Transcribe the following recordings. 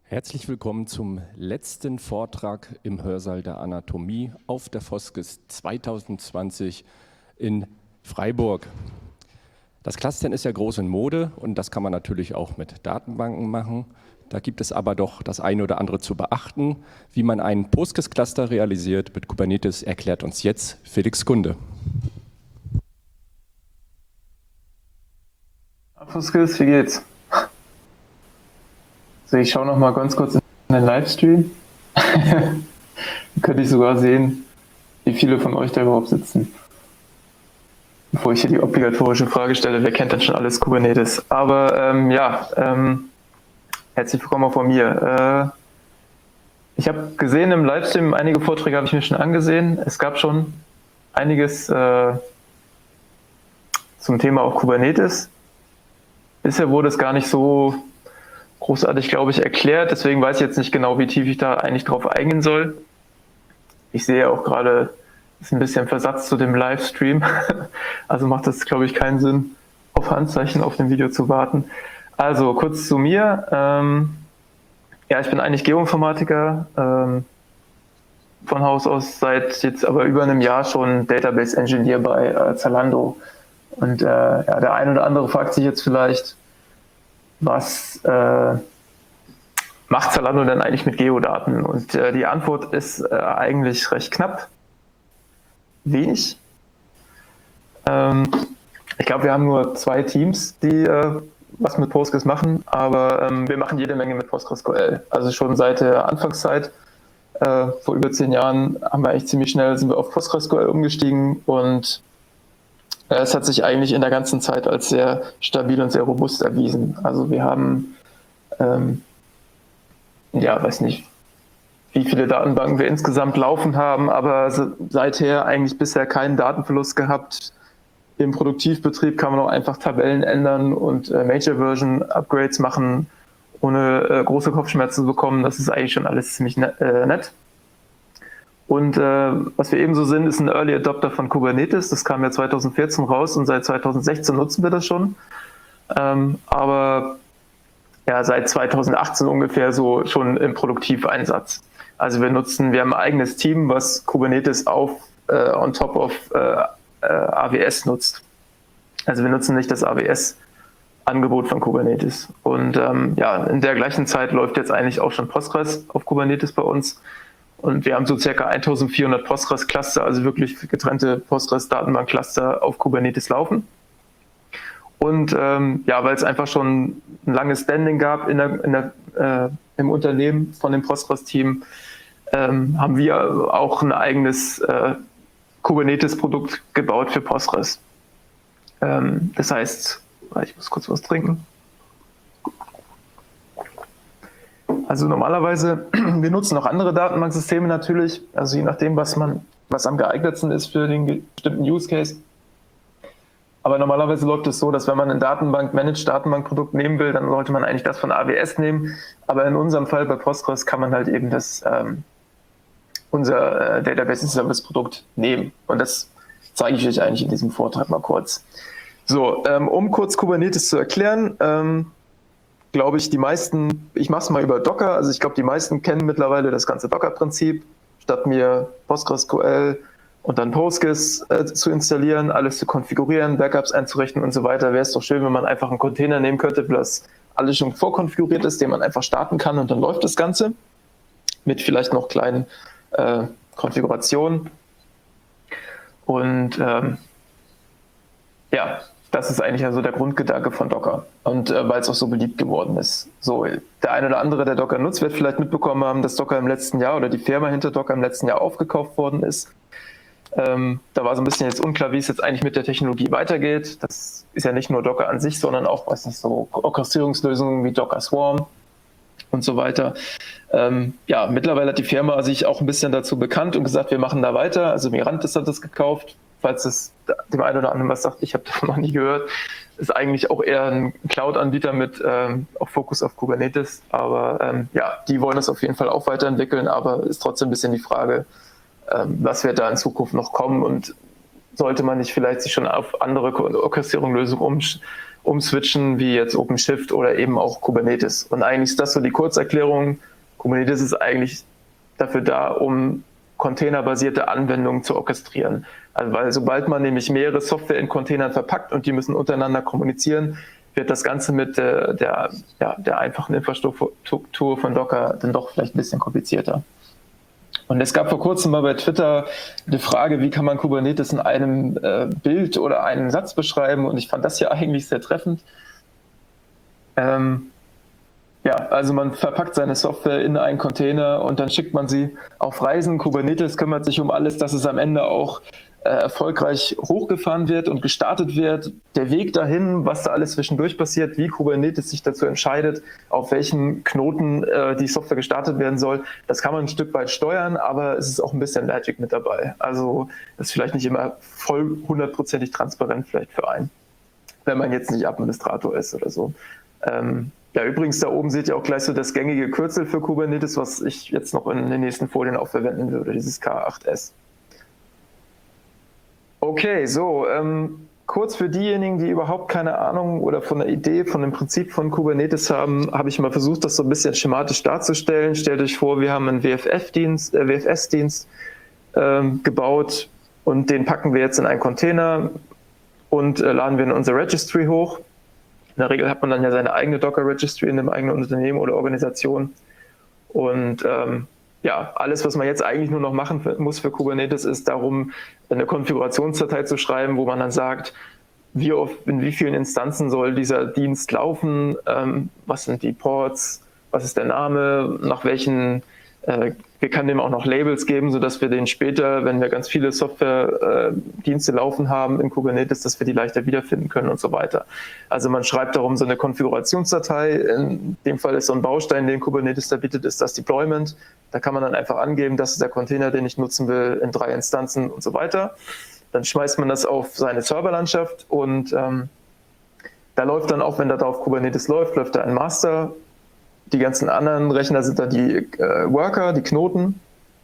Herzlich willkommen zum letzten Vortrag im Hörsaal der Anatomie auf der Foskes 2020 in Freiburg. Das Clustern ist ja groß in Mode und das kann man natürlich auch mit Datenbanken machen. Da gibt es aber doch das eine oder andere zu beachten. Wie man einen Postgres-Cluster realisiert mit Kubernetes, erklärt uns jetzt Felix Kunde. Foskes, wie geht's? So, ich schaue noch mal ganz kurz in den Livestream. Dann könnte ich sogar sehen, wie viele von euch da überhaupt sitzen. Bevor ich hier die obligatorische Frage stelle, wer kennt denn schon alles Kubernetes? Aber herzlich willkommen auch von mir. Ich habe gesehen im Livestream, einige Vorträge habe ich mir schon angesehen. Es gab schon einiges zum Thema auch Kubernetes. Bisher wurde es gar nicht so großartig, glaube ich, erklärt. Deswegen weiß ich jetzt nicht genau, wie tief ich da eigentlich drauf eingehen soll. Ich sehe auch gerade, es ist ein bisschen Versatz zu dem Livestream. Also macht das, glaube ich, keinen Sinn, auf Handzeichen auf dem Video zu warten. Also kurz zu mir. Ja, ich bin eigentlich Geoinformatiker. Von Haus aus seit jetzt aber über einem Jahr schon Database Engineer bei Zalando. Und ja, der ein oder andere fragt sich jetzt vielleicht, was macht Zalando denn eigentlich mit Geodaten? Und die Antwort ist eigentlich recht knapp. Wenig. Ich glaube, wir haben nur 2 Teams, die was mit Postgres machen, aber wir machen jede Menge mit PostgreSQL. Also schon seit der Anfangszeit, vor über 10 Jahren, sind wir auf PostgreSQL umgestiegen und es hat sich eigentlich in der ganzen Zeit als sehr stabil und sehr robust erwiesen. Also wir haben, weiß nicht, wie viele Datenbanken wir insgesamt laufen haben, aber seither eigentlich bisher keinen Datenverlust gehabt. Im Produktivbetrieb kann man auch einfach Tabellen ändern und Major Version Upgrades machen, ohne große Kopfschmerzen zu bekommen. Das ist eigentlich schon alles ziemlich nett. Und was wir ebenso sind, ist ein Early Adopter von Kubernetes. Das kam ja 2014 raus und seit 2016 nutzen wir das schon. Aber ja, seit 2018 ungefähr so schon im Produktiveinsatz. Also wir haben ein eigenes Team, was Kubernetes on top of AWS nutzt. Also wir nutzen nicht das AWS-Angebot von Kubernetes. Und in der gleichen Zeit läuft jetzt eigentlich auch schon Postgres auf Kubernetes bei uns. Und wir haben so circa 1400 Postgres-Cluster, also wirklich getrennte Postgres-Datenbank-Cluster auf Kubernetes laufen. Und weil es einfach schon ein langes Standing gab im Unternehmen von dem Postgres-Team, haben wir auch ein eigenes Kubernetes-Produkt gebaut für Postgres. Das heißt, ich muss kurz was trinken. Also normalerweise, wir nutzen auch andere Datenbanksysteme natürlich, also je nachdem, was am geeignetsten ist für den bestimmten Use Case. Aber normalerweise läuft es so, dass wenn man ein Managed Datenbankprodukt nehmen will, dann sollte man eigentlich das von AWS nehmen. Aber in unserem Fall bei Postgres kann man halt eben unser Database Service Produkt nehmen. Und das zeige ich euch eigentlich in diesem Vortrag mal kurz. So, um kurz Kubernetes zu erklären, glaube ich, ich mache es mal über Docker, also ich glaube, die meisten kennen mittlerweile das ganze Docker-Prinzip. Statt mir PostgreSQL und dann Postgres zu installieren, alles zu konfigurieren, Backups einzurichten und so weiter, wäre es doch schön, wenn man einfach einen Container nehmen könnte, das alles schon vorkonfiguriert ist, den man einfach starten kann und dann läuft das Ganze mit vielleicht noch kleinen Konfigurationen. Und das ist eigentlich also der Grundgedanke von Docker und weil es auch so beliebt geworden ist. So, der eine oder andere, der Docker nutzt, wird vielleicht mitbekommen haben, dass Docker im letzten Jahr oder die Firma hinter Docker im letzten Jahr aufgekauft worden ist. Da war so ein bisschen jetzt unklar, wie es jetzt eigentlich mit der Technologie weitergeht. Das ist ja nicht nur Docker an sich, sondern auch, so Orchestrierungslösungen wie Docker Swarm und so weiter. Mittlerweile hat die Firma sich auch ein bisschen dazu bekannt und gesagt, wir machen da weiter. Also Mirantis hat das gekauft. Falls es dem einen oder anderen was sagt, ich habe davon noch nie gehört, ist eigentlich auch eher ein Cloud-Anbieter mit auch Fokus auf Kubernetes. Aber die wollen das auf jeden Fall auch weiterentwickeln, aber ist trotzdem ein bisschen die Frage, was wird da in Zukunft noch kommen und sollte man nicht vielleicht sich schon auf andere Orchestrierungslösungen umswitchen, wie jetzt OpenShift oder eben auch Kubernetes. Und eigentlich ist das so die Kurzerklärung. Kubernetes ist eigentlich dafür da, um containerbasierte Anwendungen zu orchestrieren. Also weil sobald man nämlich mehrere Software in Containern verpackt und die müssen untereinander kommunizieren, wird das Ganze mit der einfachen Infrastruktur von Docker dann doch vielleicht ein bisschen komplizierter. Und es gab vor kurzem mal bei Twitter eine Frage, wie kann man Kubernetes in einem Bild oder einem Satz beschreiben? Und ich fand das ja eigentlich sehr treffend. Also man verpackt seine Software in einen Container und dann schickt man sie auf Reisen. Kubernetes kümmert sich um alles, dass es am Ende auch erfolgreich hochgefahren wird und gestartet wird. Der Weg dahin, was da alles zwischendurch passiert, wie Kubernetes sich dazu entscheidet, auf welchen Knoten die Software gestartet werden soll, das kann man ein Stück weit steuern, aber es ist auch ein bisschen Magic mit dabei. Also das ist vielleicht nicht immer voll 100%ig transparent vielleicht für einen, wenn man jetzt nicht Administrator ist oder so. Übrigens, da oben seht ihr auch gleich so das gängige Kürzel für Kubernetes, was ich jetzt noch in den nächsten Folien auch verwenden würde, dieses K8S. Okay, so, kurz für diejenigen, die überhaupt keine Ahnung oder von der Idee, von dem Prinzip von Kubernetes haben, habe ich mal versucht, das so ein bisschen schematisch darzustellen. Stellt euch vor, wir haben einen WFS-Dienst gebaut und den packen wir jetzt in einen Container und laden wir in unsere Registry hoch. In der Regel hat man dann ja seine eigene Docker-Registry in einem eigenen Unternehmen oder Organisation. Und alles, was man jetzt eigentlich nur noch machen muss für Kubernetes, ist darum, eine Konfigurationsdatei zu schreiben, wo man dann sagt, in wie vielen Instanzen soll dieser Dienst laufen, was sind die Ports, was ist der Name, nach welchen, wir können dem auch noch Labels geben, sodass wir den später, wenn wir ganz viele Software-Dienste laufen haben in Kubernetes, dass wir die leichter wiederfinden können und so weiter. Also man schreibt darum so eine Konfigurationsdatei. In dem Fall ist so ein Baustein, den Kubernetes da bietet, ist das Deployment. Da kann man dann einfach angeben, das ist der Container, den ich nutzen will, in 3 Instanzen und so weiter. Dann schmeißt man das auf seine Serverlandschaft und da läuft dann auch, wenn da drauf Kubernetes läuft da ein Master. Die ganzen anderen Rechner sind da die Worker, die Knoten.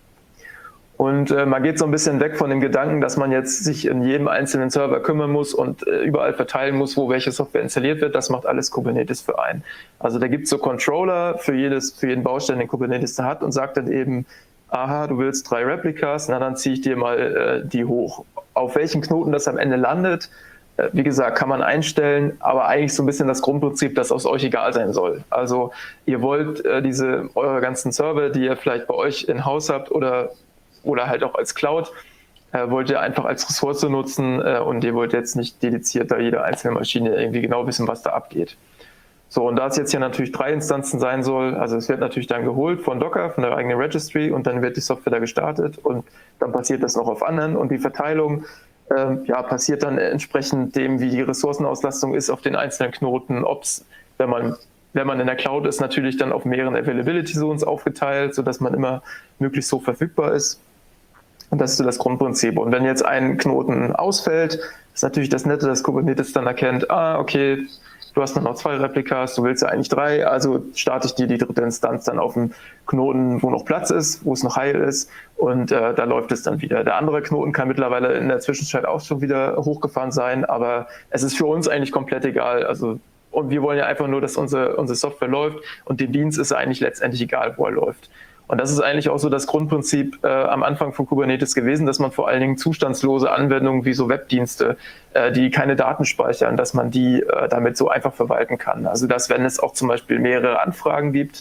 Und man geht so ein bisschen weg von dem Gedanken, dass man jetzt sich in jedem einzelnen Server kümmern muss und überall verteilen muss, wo welche Software installiert wird. Das macht alles Kubernetes für einen. Also da gibt es so Controller für jeden Baustein, den Kubernetes da hat und sagt dann eben, aha, du willst 3 Replikas, na dann ziehe ich dir mal die hoch. Auf welchen Knoten das am Ende landet, wie gesagt, kann man einstellen, aber eigentlich so ein bisschen das Grundprinzip, dass aus euch egal sein soll. Also ihr wollt eure ganzen Server, die ihr vielleicht bei euch in Haus habt oder halt auch als Cloud, wollt ihr einfach als Ressource nutzen und ihr wollt jetzt nicht dediziert da jede einzelne Maschine irgendwie genau wissen, was da abgeht. So, und da es jetzt hier natürlich 3 Instanzen sein soll, also es wird natürlich dann geholt von Docker, von der eigenen Registry und dann wird die Software da gestartet und dann passiert das noch auf anderen und die Verteilung passiert dann entsprechend dem, wie die Ressourcenauslastung ist auf den einzelnen Knoten, ob es, wenn man in der Cloud ist, natürlich dann auf mehreren Availability Zones aufgeteilt, sodass man immer möglichst so verfügbar ist. Und das ist so das Grundprinzip. Und wenn jetzt ein Knoten ausfällt, ist natürlich das Nette, dass Kubernetes dann erkennt, okay, du hast noch 2 Replikas, du willst ja eigentlich 3, also starte ich dir die 3. Instanz dann auf dem Knoten, wo noch Platz ist, wo es noch heil ist und da läuft es dann wieder. Der andere Knoten kann mittlerweile in der Zwischenzeit auch schon wieder hochgefahren sein, aber es ist für uns eigentlich komplett egal. Also, und wir wollen ja einfach nur, dass unsere Software läuft und dem Dienst ist eigentlich letztendlich egal, wo er läuft. Und das ist eigentlich auch so das Grundprinzip am Anfang von Kubernetes gewesen, dass man vor allen Dingen zustandslose Anwendungen wie so Webdienste, die keine Daten speichern, dass man die damit so einfach verwalten kann. Also dass, wenn es auch zum Beispiel mehrere Anfragen gibt,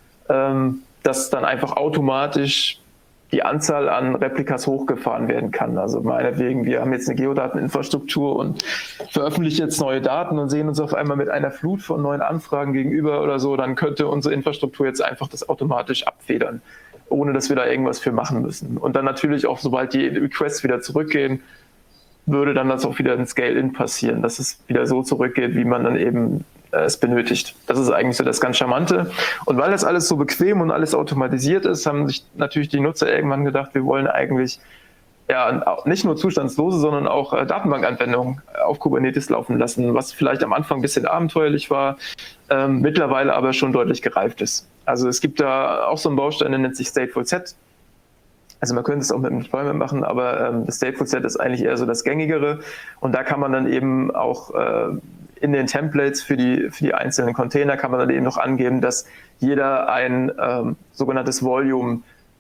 dass dann einfach automatisch die Anzahl an Replikas hochgefahren werden kann. Also meinetwegen, wir haben jetzt eine Geodateninfrastruktur und veröffentlichen jetzt neue Daten und sehen uns auf einmal mit einer Flut von neuen Anfragen gegenüber oder so, dann könnte unsere Infrastruktur jetzt einfach das automatisch abfedern, ohne dass wir da irgendwas für machen müssen. Und dann natürlich auch, sobald die Requests wieder zurückgehen, würde dann das auch wieder ein Scale-In passieren, dass es wieder so zurückgeht, wie man dann eben es benötigt. Das ist eigentlich so das ganz Charmante. Und weil das alles so bequem und alles automatisiert ist, haben sich natürlich die Nutzer irgendwann gedacht, wir wollen eigentlich nicht nur zustandslose, sondern auch Datenbankanwendungen auf Kubernetes laufen lassen, was vielleicht am Anfang ein bisschen abenteuerlich war, mittlerweile aber schon deutlich gereift ist. Also es gibt da auch so einen Baustein, der nennt sich Stateful Set. Also man könnte es auch mit dem Deployment machen, aber das Stateful Set ist eigentlich eher so das Gängigere und da kann man dann eben auch in den Templates für die einzelnen Container kann man dann eben noch angeben, dass jeder ein sogenanntes Volume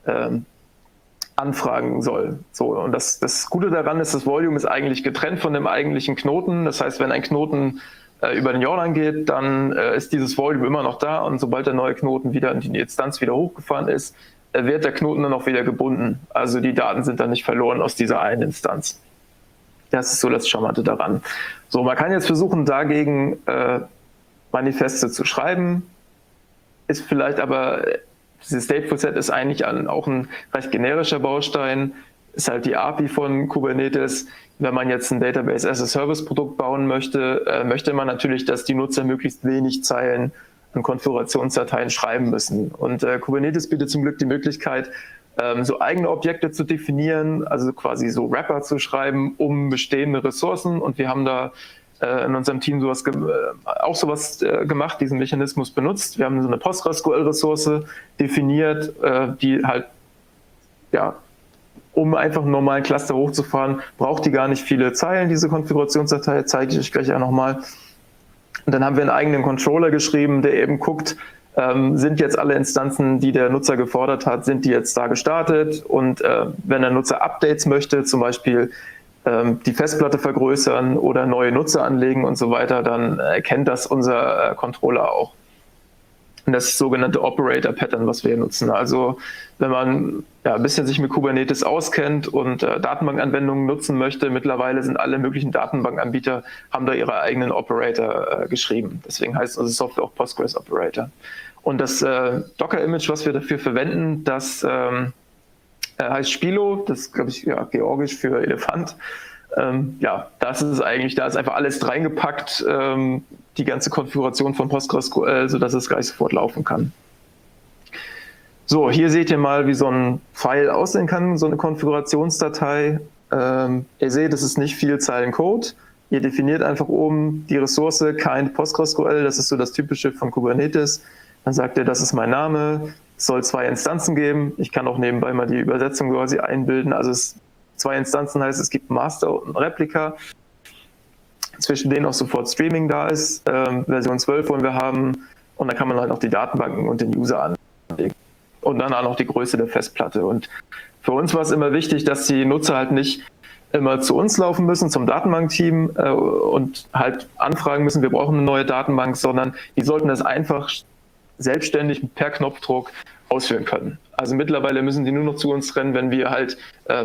anfragen soll. So, und das Gute daran ist, das Volume ist eigentlich getrennt von dem eigentlichen Knoten. Das heißt, wenn ein Knoten über den Jordan geht, dann ist dieses Volume immer noch da, und sobald der neue Knoten wieder in die Instanz wieder hochgefahren ist, wird der Knoten dann auch wieder gebunden. Also die Daten sind dann nicht verloren aus dieser einen Instanz. Das ist so das Charmante daran. So, man kann jetzt versuchen, dagegen Manifeste zu schreiben, ist vielleicht aber, dieses Stateful Set ist eigentlich auch ein recht generischer Baustein, ist halt die API von Kubernetes. Wenn man jetzt ein Database as a Service Produkt bauen möchte, möchte man natürlich, dass die Nutzer möglichst wenig Zeilen an Konfigurationsdateien schreiben müssen. Und Kubernetes bietet zum Glück die Möglichkeit, so eigene Objekte zu definieren, also quasi so Wrapper zu schreiben um bestehende Ressourcen. Und wir haben da in unserem Team sowas gemacht, diesen Mechanismus benutzt. Wir haben so eine PostgreSQL-Ressource definiert, die halt, ja, um einfach einen normalen Cluster hochzufahren, braucht die gar nicht viele Zeilen, diese Konfigurationsdatei, zeige ich euch gleich auch nochmal. Und dann haben wir einen eigenen Controller geschrieben, der eben guckt, sind jetzt alle Instanzen, die der Nutzer gefordert hat, sind die jetzt da gestartet? Und wenn der Nutzer Updates möchte, zum Beispiel die Festplatte vergrößern oder neue Nutzer anlegen und so weiter, dann erkennt das unser Controller auch. Und das ist das sogenannte Operator-Pattern, was wir hier nutzen. Also wenn man ein bisschen sich mit Kubernetes auskennt und Datenbankanwendungen nutzen möchte, mittlerweile sind alle möglichen Datenbankanbieter, haben da ihre eigenen Operator geschrieben. Deswegen heißt unsere Software auch Postgres Operator. Und das Docker-Image, was wir dafür verwenden, das heißt Spilo, das ist, glaube ich, georgisch für Elefant. Das ist eigentlich, da ist einfach alles reingepackt, die ganze Konfiguration von PostgreSQL, sodass es gleich sofort laufen kann. So, hier seht ihr mal, wie so ein File aussehen kann, so eine Konfigurationsdatei. Ihr seht, es ist nicht viel Zeilen Code. Ihr definiert einfach oben die Ressource kind PostgreSQL, das ist so das Typische von Kubernetes. Dann sagt ihr, das ist mein Name, es soll 2 Instanzen geben. Ich kann auch nebenbei mal die Übersetzung quasi einbilden. Also 2 Instanzen heißt, es gibt ein Master und ein Replika, zwischen denen auch sofort Streaming da ist. Version 12 wollen wir haben, und dann kann man halt auch die Datenbanken und den User anlegen. Und dann auch noch die Größe der Festplatte. Und für uns war es immer wichtig, dass die Nutzer halt nicht immer zu uns laufen müssen, zum Datenbankteam und halt anfragen müssen, wir brauchen eine neue Datenbank, sondern die sollten das einfach selbstständig per Knopfdruck ausführen können. Also mittlerweile müssen die nur noch zu uns rennen, wenn wir halt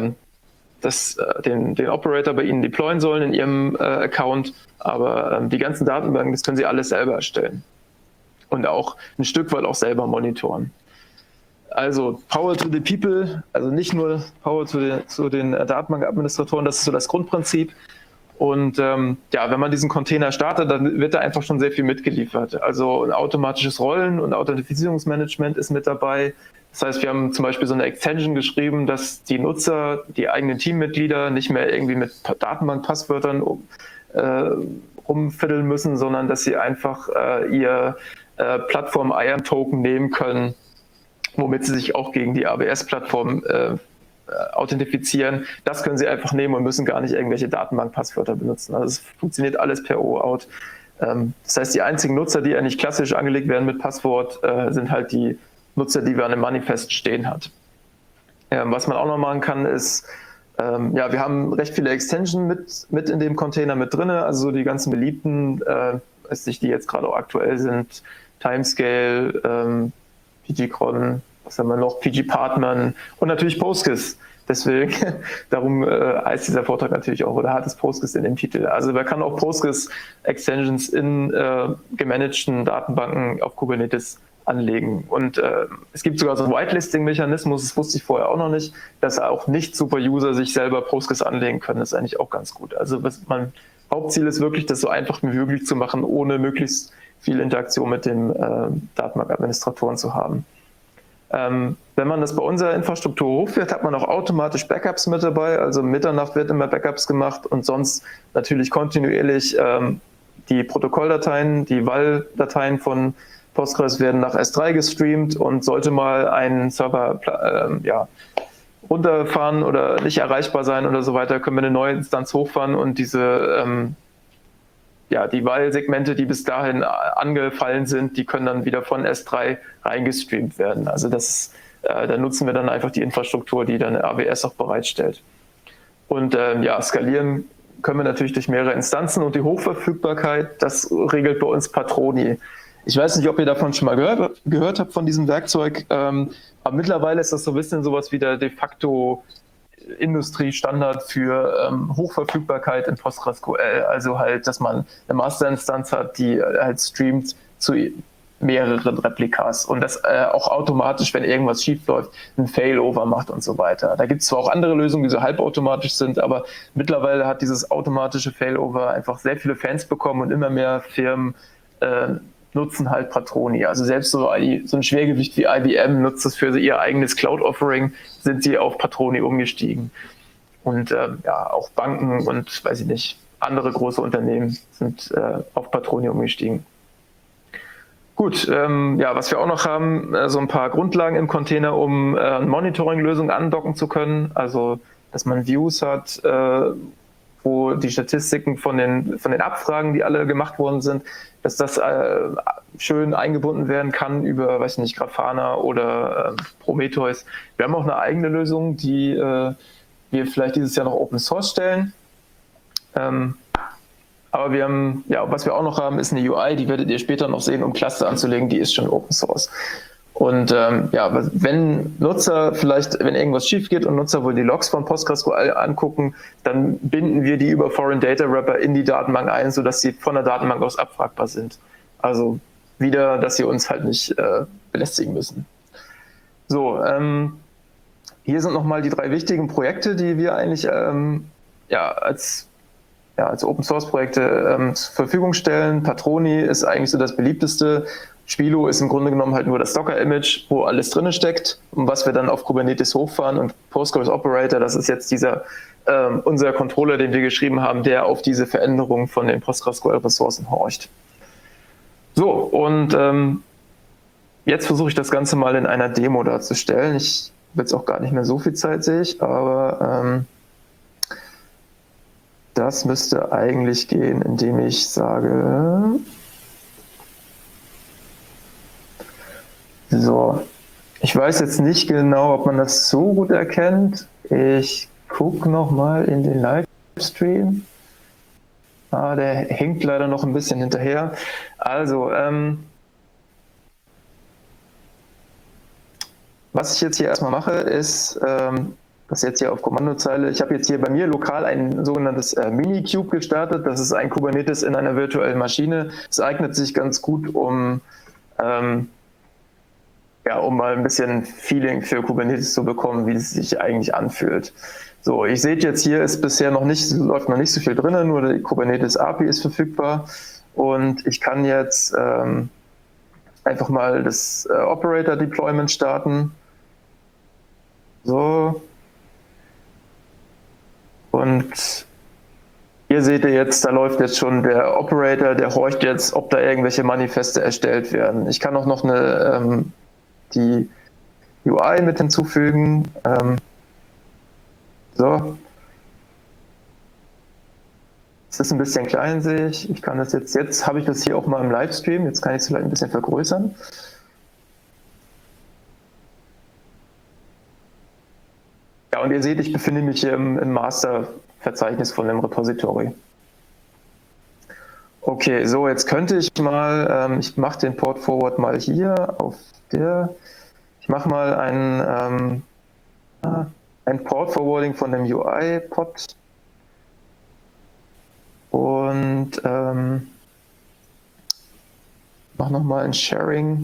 den Operator bei ihnen deployen sollen in ihrem Account, aber die ganzen Datenbanken, das können sie alles selber erstellen und auch ein Stück weit auch selber monitoren. Also Power to the People, also nicht nur Power zu den Datenbankadministratoren, das ist so das Grundprinzip. Und wenn man diesen Container startet, dann wird da einfach schon sehr viel mitgeliefert. Also ein automatisches Rollen- und Authentifizierungsmanagement ist mit dabei. Das heißt, wir haben zum Beispiel so eine Extension geschrieben, dass die Nutzer, die eigenen Teammitglieder nicht mehr irgendwie mit Datenbankpasswörtern rumfiddeln müssen, sondern dass sie einfach ihr Plattform-IAM-Token nehmen können, womit sie sich auch gegen die AWS-Plattform authentifizieren. Das können sie einfach nehmen und müssen gar nicht irgendwelche Datenbankpasswörter benutzen. Also es funktioniert alles per OAuth. Das heißt, die einzigen Nutzer, die eigentlich klassisch angelegt werden mit Passwort, sind halt die Nutzer, die wir an einem Manifest stehen hat. Was man auch noch machen kann, ist, wir haben recht viele Extensions mit in dem Container mit drin, also die ganzen beliebten, die jetzt gerade auch aktuell sind, Timescale, pgcron, was haben wir noch, pgpartman und natürlich Postgres. Deswegen, darum heißt dieser Vortrag natürlich auch, oder hat es Postgres in dem Titel. Also man kann auch Postgres-Extensions in gemanagten Datenbanken auf Kubernetes anlegen. Und es gibt sogar so einen Whitelisting-Mechanismus, das wusste ich vorher auch noch nicht, dass auch Nicht-Super-User sich selber Postgres anlegen können. Das ist eigentlich auch ganz gut. Also Hauptziel ist wirklich, das so einfach wie möglich zu machen, ohne möglichst viel Interaktion mit den Datenbankadministratoren zu haben. Wenn man das bei unserer Infrastruktur hochfährt, hat man auch automatisch Backups mit dabei. Also Mitternacht wird immer Backups gemacht und sonst natürlich kontinuierlich die Protokolldateien, die WAL-Dateien von Postgres werden nach S3 gestreamt, und sollte mal ein Server runterfahren oder nicht erreichbar sein oder so weiter, können wir eine neue Instanz hochfahren und diese ja, die Wahlsegmente, die bis dahin angefallen sind, die können dann wieder von S3 reingestreamt werden. Also da nutzen wir dann einfach die Infrastruktur, die dann AWS auch bereitstellt. Und ja, skalieren können wir natürlich durch mehrere Instanzen und die Hochverfügbarkeit, das regelt bei uns Patroni. Ich weiß nicht, ob ihr davon schon mal gehört habt von diesem Werkzeug, aber mittlerweile ist das so ein bisschen sowas wie der de facto Industriestandard für Hochverfügbarkeit in PostgreSQL. Also halt, dass man eine Masterinstanz hat, die halt streamt zu mehreren Replikas und das auch automatisch, wenn irgendwas schief läuft, ein Failover macht und so weiter. Da gibt es zwar auch andere Lösungen, die so halbautomatisch sind, aber mittlerweile hat dieses automatische Failover einfach sehr viele Fans bekommen und immer mehr Firmen nutzen halt Patroni. Also selbst so ein Schwergewicht wie IBM nutzt das für ihr eigenes Cloud-Offering, sind sie auf Patroni umgestiegen. Und ja, auch Banken und, weiß ich nicht, andere große Unternehmen sind auf Patroni umgestiegen. Gut, ja, was wir auch noch haben, so ein paar Grundlagen im Container, um Monitoring-Lösungen andocken zu können. Also, dass man Views hat, wo die Statistiken von den Abfragen, die alle gemacht worden sind, dass das schön eingebunden werden kann über, weiß nicht, Grafana oder Prometheus. Wir haben auch eine eigene Lösung, die wir vielleicht dieses Jahr noch Open Source stellen. Aber wir haben, ja, was wir auch noch haben, ist eine UI, die werdet ihr später noch sehen, um Cluster anzulegen, die ist schon Open Source. Und ja, wenn Nutzer vielleicht, wenn irgendwas schief geht und Nutzer wollen die Logs von PostgreSQL angucken, dann binden wir die über Foreign Data Wrapper in die Datenbank ein, sodass sie von der Datenbank aus abfragbar sind. Also wieder, dass sie uns halt nicht belästigen müssen. So, hier sind nochmal die 3 wichtigen Projekte, die wir eigentlich ja, als Open Source Projekte zur Verfügung stellen. Patroni ist eigentlich so das beliebteste. Spilo ist im Grunde genommen halt nur das Docker-Image, wo alles drin steckt und was wir dann auf Kubernetes hochfahren. Und Postgres Operator, das ist jetzt unser Controller, den wir geschrieben haben, der auf diese Veränderungen von den PostgreSQL-Ressourcen horcht. So, und jetzt versuche ich das Ganze mal in einer Demo darzustellen. Ich habe jetzt auch gar nicht mehr so viel Zeit, sehe ich, aber das müsste eigentlich gehen, indem ich sage... So, ich weiß jetzt nicht genau, ob man das so gut erkennt. Ich gucke nochmal in den Livestream. Der hängt leider noch ein bisschen hinterher. Also, was ich jetzt hier erstmal mache, ist, das jetzt hier auf Kommandozeile, ich habe jetzt hier bei mir lokal ein sogenanntes Mini-Cube gestartet. Das ist ein Kubernetes in einer virtuellen Maschine. Es eignet sich ganz gut, um mal ein bisschen Feeling für Kubernetes zu bekommen, wie es sich eigentlich anfühlt. So, ihr seht jetzt hier ist bisher läuft noch nicht so viel drin, nur die Kubernetes API ist verfügbar und ich kann jetzt einfach mal das Operator Deployment starten. So. Und hier seht ihr jetzt, da läuft jetzt schon der Operator, der horcht jetzt, ob da irgendwelche Manifeste erstellt werden. Ich kann auch noch die UI mit hinzufügen. So. Es ist ein bisschen klein, sehe ich. Ich kann das jetzt habe ich das hier auch mal im Livestream. Jetzt kann ich es vielleicht ein bisschen vergrößern. Ja, und ihr seht, ich befinde mich hier im Master-Verzeichnis von dem Repository. Okay, so, jetzt könnte ich mal, ich mache den Port Forward mal hier auf ich mache mal ein Port Forwarding von dem UI-Pod und mache nochmal ein Sharing.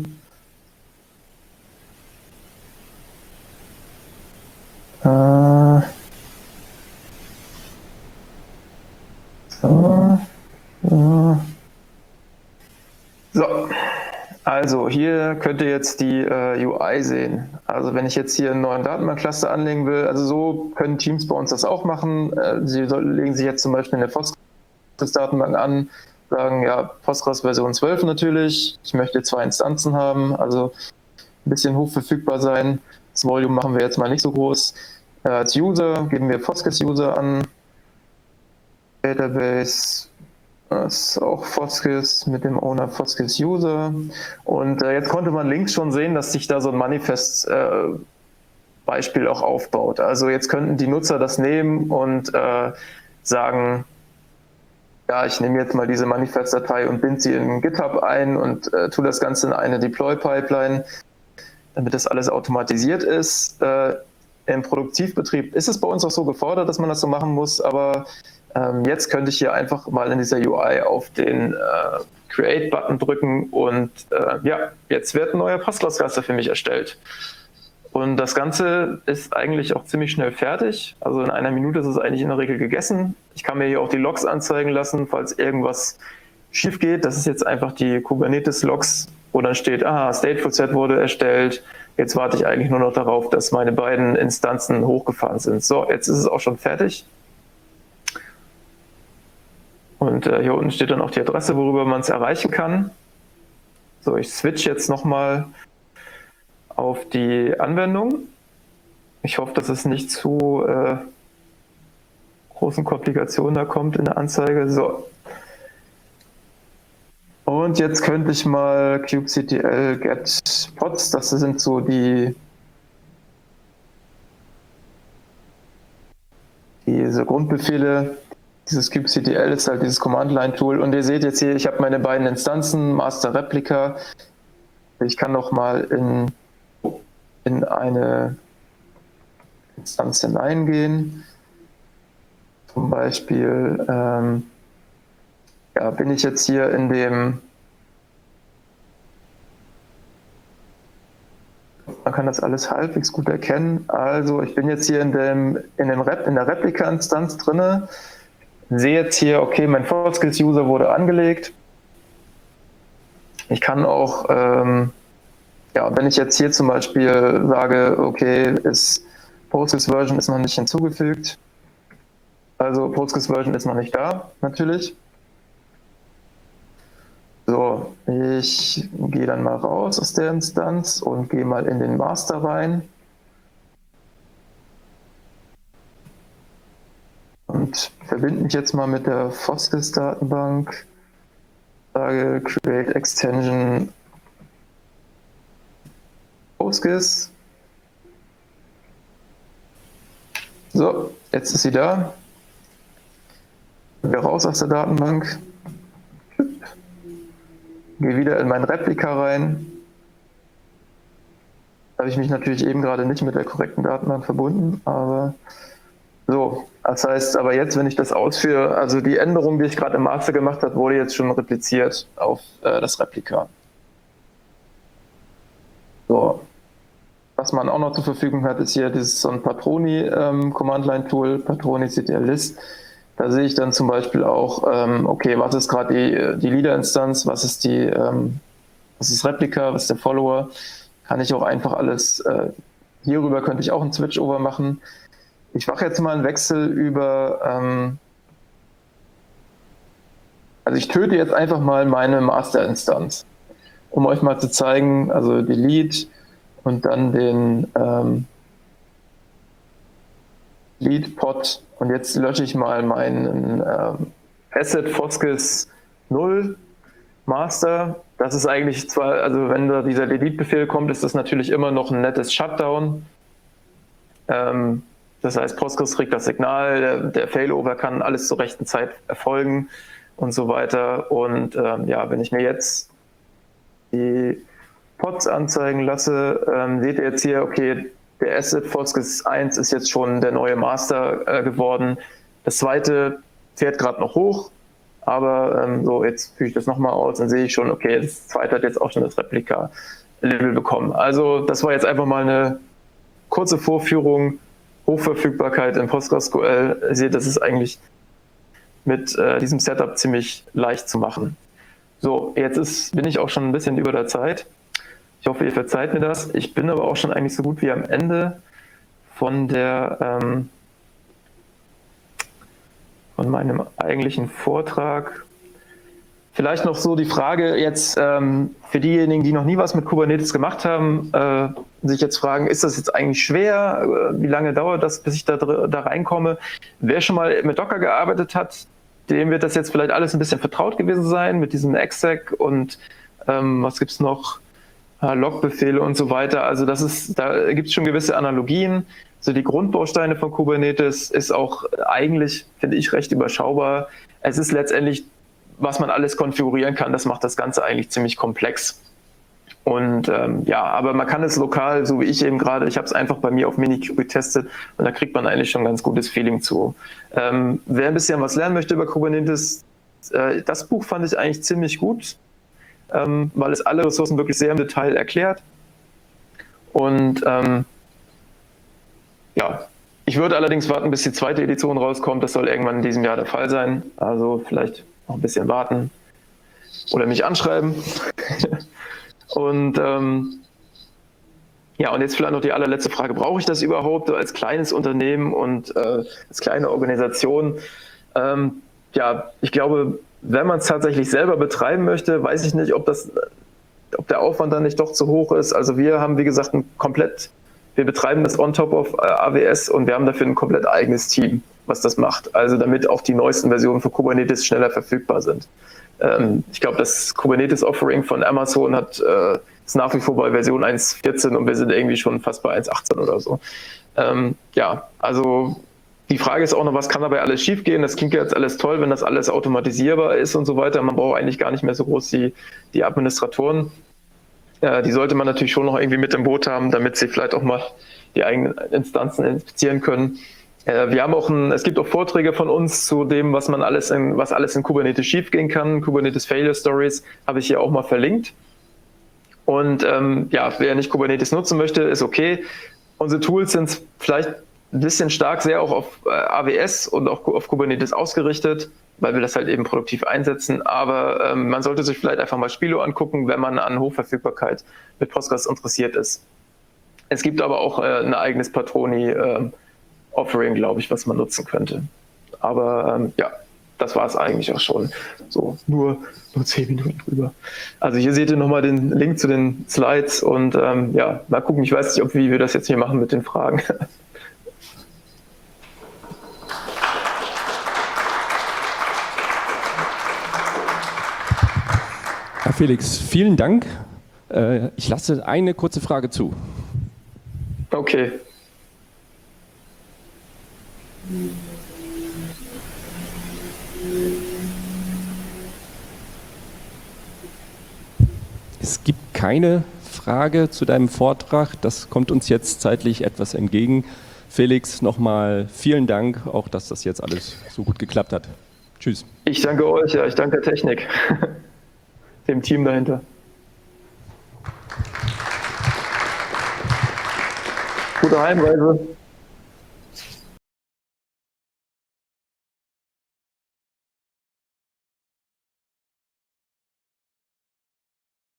So, also hier könnt ihr jetzt die UI sehen. Also wenn ich jetzt hier einen neuen Datenbankcluster anlegen will, also so können Teams bei uns das auch machen. Sie legen sich jetzt zum Beispiel eine Postgres-Datenbank an, sagen, ja, Postgres Version 12 natürlich, ich möchte 2 Instanzen haben, also ein bisschen hochverfügbar sein. Das Volume machen wir jetzt mal nicht so groß. Als User geben wir Postgres-User an, Database, Das ist auch Foskis mit dem Owner Foskis User. Und jetzt konnte man links schon sehen, dass sich da so ein Manifest-Beispiel auch aufbaut. Also jetzt könnten die Nutzer das nehmen und sagen, ja, ich nehme jetzt mal diese Manifest-Datei und binde sie in GitHub ein und tue das Ganze in eine Deploy-Pipeline, damit das alles automatisiert ist. Im Produktivbetrieb ist es bei uns auch so gefordert, dass man das so machen muss, aber jetzt könnte ich hier einfach mal in dieser UI auf den Create-Button drücken und ja, jetzt wird ein neuer Postgres-Cluster für mich erstellt. Und das Ganze ist eigentlich auch ziemlich schnell fertig. Also in einer Minute ist es eigentlich in der Regel gegessen. Ich kann mir hier auch die Logs anzeigen lassen, falls irgendwas schief geht. Das ist jetzt einfach die Kubernetes-Logs, wo dann steht, Stateful Set wurde erstellt. Jetzt warte ich eigentlich nur noch darauf, dass meine beiden Instanzen hochgefahren sind. So, jetzt ist es auch schon fertig. Und hier unten steht dann auch die Adresse, worüber man es erreichen kann. So, ich switch jetzt nochmal auf die Anwendung. Ich hoffe, dass es nicht zu großen Komplikationen da kommt in der Anzeige. So. Und jetzt könnte ich mal kubectl get pods, das sind so diese Grundbefehle. Dieses kubectl ist halt dieses Command-Line-Tool. Und ihr seht jetzt hier, ich habe meine beiden Instanzen, Master Replica. Ich kann noch mal in eine Instanz hineingehen. Zum Beispiel ja, bin ich jetzt hier in dem, man kann das alles halbwegs gut erkennen. Also ich bin jetzt hier in der Replika-Instanz drinne, sehe jetzt hier, okay, mein Foskis-User wurde angelegt. Ich kann auch ja, wenn ich jetzt hier zum Beispiel sage, okay, Postgres-Version ist noch nicht hinzugefügt, also Postgres-Version ist noch nicht da, natürlich. So, ich gehe dann mal raus aus der Instanz und gehe mal in den Master rein. Und verbinde mich jetzt mal mit der Foskis-Datenbank, sage Create Extension Postgres. So, jetzt ist sie da. Gehe raus aus der Datenbank. Gehe wieder in mein Replika rein. Da habe ich mich natürlich eben gerade nicht mit der korrekten Datenbank verbunden, aber so. Das heißt, aber jetzt, wenn ich das ausführe, also die Änderung, die ich gerade im Master gemacht habe, wurde jetzt schon repliziert auf das Replika. So. Was man auch noch zur Verfügung hat, ist hier so ein Patroni Command-Line-Tool, Patroni CTL-List. Da sehe ich dann zum Beispiel auch, okay, was ist gerade die Leader-Instanz, was ist Replika, was ist der Follower. Kann ich auch einfach alles, hierüber könnte ich auch einen Switchover machen. Ich mache jetzt mal einen Wechsel über, also ich töte jetzt einfach mal meine Master-Instanz, um euch mal zu zeigen, also delete und dann den Lead-Pod und jetzt lösche ich mal meinen Asset Foskis 0 Master. Das ist eigentlich zwar, also wenn da dieser Delete-Befehl kommt, ist das natürlich immer noch ein nettes Shutdown. Das heißt, Postgres kriegt das Signal, der Failover kann alles zur rechten Zeit erfolgen und so weiter. Und ja, wenn ich mir jetzt die Pods anzeigen lasse, seht ihr jetzt hier, okay, der Asset Foskis 1 ist jetzt schon der neue Master geworden. Das zweite fährt gerade noch hoch, aber so, jetzt führe ich das nochmal aus, dann sehe ich schon, okay, das zweite hat jetzt auch schon das Replika-Level bekommen. Also das war jetzt einfach mal eine kurze Vorführung, Hochverfügbarkeit in PostgreSQL. Ihr seht, das ist eigentlich mit diesem Setup ziemlich leicht zu machen. So, jetzt bin ich auch schon ein bisschen über der Zeit. Ich hoffe, ihr verzeiht mir das. Ich bin aber auch schon eigentlich so gut wie am Ende von meinem eigentlichen Vortrag. Vielleicht noch so die Frage jetzt für diejenigen, die noch nie was mit Kubernetes gemacht haben, sich jetzt fragen, ist das jetzt eigentlich schwer? Wie lange dauert das, bis ich da reinkomme? Wer schon mal mit Docker gearbeitet hat, dem wird das jetzt vielleicht alles ein bisschen vertraut gewesen sein mit diesem exec und was gibt es noch? Logbefehle und so weiter. Also da gibt es schon gewisse Analogien. So die Grundbausteine von Kubernetes ist auch eigentlich, finde ich, recht überschaubar. Es ist letztendlich, was man alles konfigurieren kann, das macht das Ganze eigentlich ziemlich komplex. Und aber man kann es lokal, so wie ich eben gerade, ich habe es einfach bei mir auf Minikube getestet und da kriegt man eigentlich schon ein ganz gutes Feeling zu. Wer ein bisschen was lernen möchte über Kubernetes, das Buch fand ich eigentlich ziemlich gut, weil es alle Ressourcen wirklich sehr im Detail erklärt. Und ich würde allerdings warten, bis die zweite Edition rauskommt. Das soll irgendwann in diesem Jahr der Fall sein. Also vielleicht noch ein bisschen warten oder mich anschreiben. Und und jetzt vielleicht noch die allerletzte Frage. Brauche ich das überhaupt als kleines Unternehmen und als kleine Organisation? Ich glaube, wenn man es tatsächlich selber betreiben möchte, weiß ich nicht, ob der Aufwand dann nicht doch zu hoch ist. Also wir haben, wie gesagt, wir betreiben das on top of AWS und wir haben dafür ein komplett eigenes Team, was das macht. Also damit auch die neuesten Versionen von Kubernetes schneller verfügbar sind. Ich glaube, das Kubernetes-Offering von Amazon ist nach wie vor bei Version 1.14 und wir sind irgendwie schon fast bei 1.18 oder so. Also die Frage ist auch noch, was kann dabei alles schiefgehen? Das klingt jetzt alles toll, wenn das alles automatisierbar ist und so weiter. Man braucht eigentlich gar nicht mehr so groß die Administratoren. Die sollte man natürlich schon noch irgendwie mit im Boot haben, damit sie vielleicht auch mal die eigenen Instanzen inspizieren können. Es gibt auch Vorträge von uns zu dem, was alles in Kubernetes schiefgehen kann. Kubernetes Failure Stories habe ich hier auch mal verlinkt. Und wer nicht Kubernetes nutzen möchte, ist okay. Unsere Tools sind vielleicht ein bisschen stark sehr auch auf AWS und auch auf Kubernetes ausgerichtet, weil wir das halt eben produktiv einsetzen. Aber man sollte sich vielleicht einfach mal Spilo angucken, wenn man an Hochverfügbarkeit mit Postgres interessiert ist. Es gibt aber auch ein eigenes Patroni-Offering, glaube ich, was man nutzen könnte. Aber das war es eigentlich auch schon. So, nur 10 Minuten drüber. Also hier seht ihr nochmal den Link zu den Slides und mal gucken, ich weiß nicht, wie wir das jetzt hier machen mit den Fragen. Herr Felix, vielen Dank. Ich lasse eine kurze Frage zu. Okay. Es gibt keine Frage zu deinem Vortrag. Das kommt uns jetzt zeitlich etwas entgegen. Felix, nochmal vielen Dank, auch dass das jetzt alles so gut geklappt hat. Tschüss. Ich danke euch, ich danke der Technik, dem Team dahinter. Gute Heimreise.